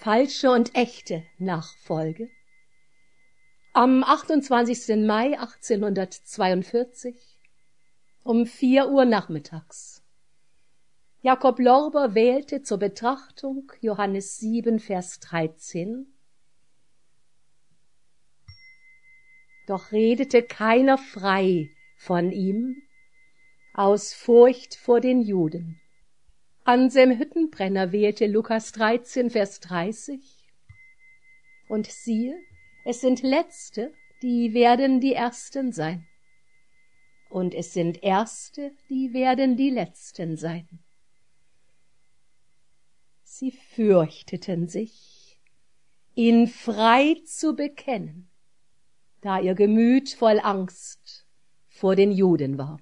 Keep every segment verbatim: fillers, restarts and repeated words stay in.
falsche und echte Nachfolge. Am achtundzwanzigsten Mai achtzehnhundertzweiundvierzig um vier Uhr nachmittags. Jakob Lorber wählte zur Betrachtung Johannes sieben, Vers dreizehn. Doch redete keiner frei von ihm, aus Furcht vor den Juden. Anselm Hüttenbrenner wählte Lukas dreizehn, Vers dreißig. Und siehe, es sind Letzte, die werden die Ersten sein. Und es sind Erste, die werden die Letzten sein. Sie fürchteten sich, ihn frei zu bekennen, da ihr Gemüt voll Angst vor den Juden war.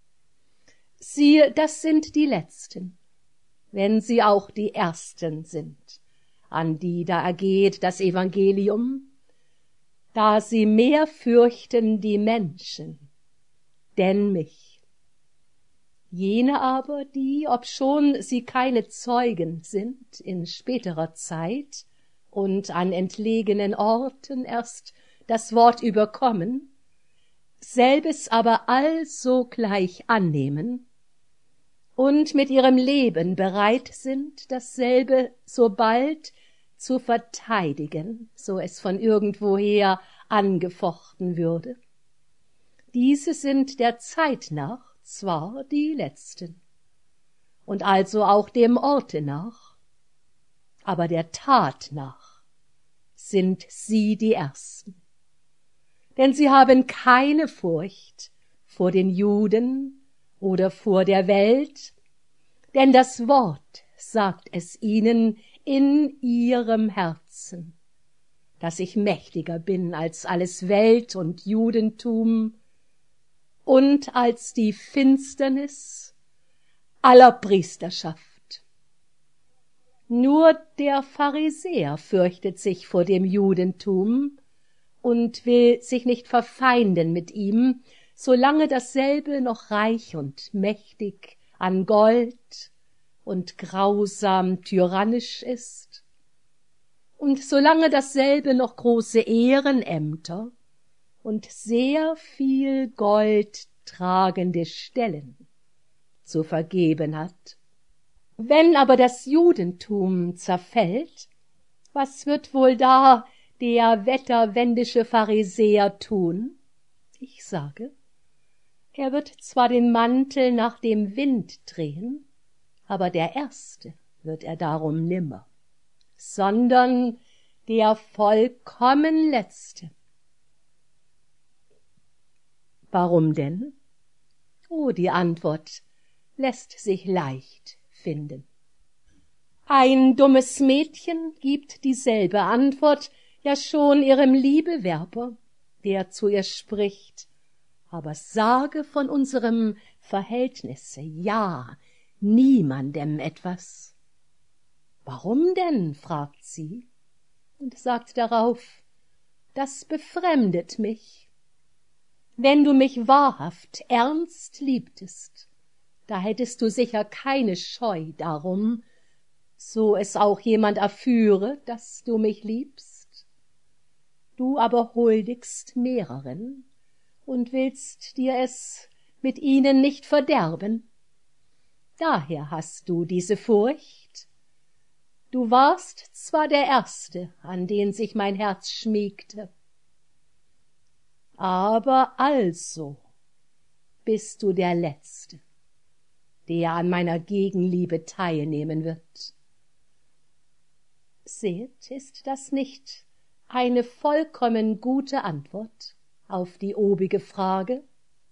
Siehe, das sind die Letzten, wenn sie auch die Ersten sind, an die da ergeht das Evangelium, da sie mehr fürchten die Menschen, denn mich. Jene aber, die, obschon sie keine Zeugen sind in späterer Zeit und an entlegenen Orten erst das Wort überkommen, selbes aber allsogleich annehmen und mit ihrem Leben bereit sind, dasselbe sobald zu verteidigen, so es von irgendwoher angefochten würde. Diese sind der Zeit nach zwar die Letzten, und also auch dem Orte nach, aber der Tat nach sind sie die Ersten. Denn sie haben keine Furcht vor den Juden oder vor der Welt, denn das Wort sagt es ihnen in ihrem Herzen, dass ich mächtiger bin als alles Welt und Judentum und als die Finsternis aller Priesterschaft. Nur der Pharisäer fürchtet sich vor dem Judentum und will sich nicht verfeinden mit ihm, solange dasselbe noch reich und mächtig an Gold und grausam tyrannisch ist, und solange dasselbe noch große Ehrenämter und sehr viel Gold tragende Stellen zu vergeben hat. Wenn aber das Judentum zerfällt, was wird wohl da der wetterwendische Pharisäer tun? Ich sage, er wird zwar den Mantel nach dem Wind drehen, aber der Erste wird er darum nimmer, sondern der vollkommen Letzte. Warum denn? Oh, die Antwort lässt sich leicht finden. Ein dummes Mädchen gibt dieselbe Antwort ja schon ihrem Liebewerber, der zu ihr spricht, aber sage von unserem Verhältnisse, ja, niemandem etwas. Warum denn? Fragt sie und sagt darauf, das befremdet mich. Wenn du mich wahrhaft ernst liebtest, da hättest du sicher keine Scheu darum, so es auch jemand erführe, dass du mich liebst. Du aber huldigst mehreren und willst dir es mit ihnen nicht verderben. Daher hast du diese Furcht. Du warst zwar der Erste, an den sich mein Herz schmiegte, aber also bist du der Letzte, der an meiner Gegenliebe teilnehmen wird. Seht, ist das nicht eine vollkommen gute Antwort auf die obige Frage?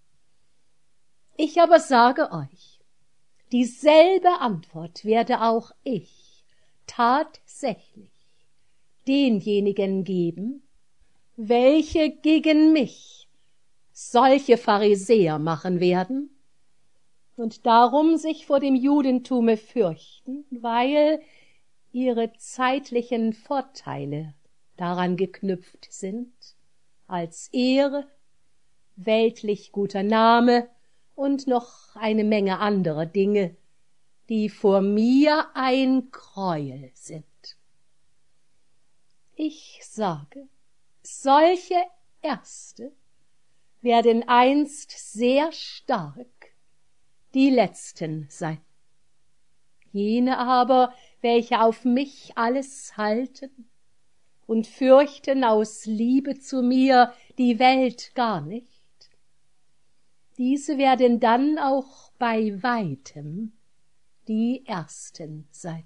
Ich aber sage euch, dieselbe Antwort werde auch ich tatsächlich denjenigen geben, welche gegen mich solche Pharisäer machen werden und darum sich vor dem Judentume fürchten, weil ihre zeitlichen Vorteile daran geknüpft sind, als Ehre, weltlich guter Name und noch eine Menge anderer Dinge, die vor mir ein Greuel sind. Ich sage, solche Erste werden einst sehr stark die Letzten sein. Jene aber, welche auf mich alles halten und fürchten aus Liebe zu mir die Welt gar nicht, diese werden dann auch bei weitem die Ersten sein.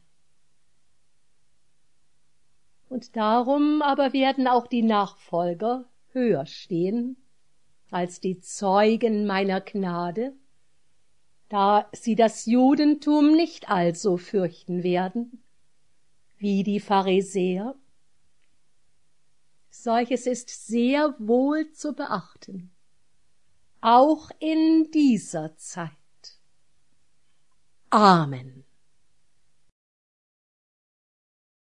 Und darum aber werden auch die Nachfolger höher stehen als die Zeugen meiner Gnade, da sie das Judentum nicht also fürchten werden, wie die Pharisäer. Solches ist sehr wohl zu beachten, auch in dieser Zeit. Amen.